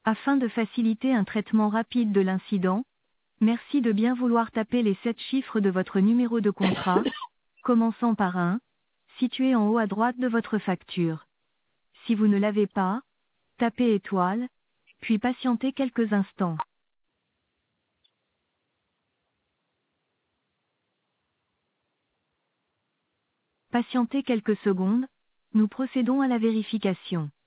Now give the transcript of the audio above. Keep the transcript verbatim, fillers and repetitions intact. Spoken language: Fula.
Afin de faciliter un traitement rapide de l'incident, merci de bien vouloir taper les sept chiffres de votre numéro de contrat, commençant par un, situé en haut à droite de votre facture. Si vous ne l'avez pas, tapez étoile, puis patientez quelques instants. Patientez quelques secondes, nous procédons à la vérification.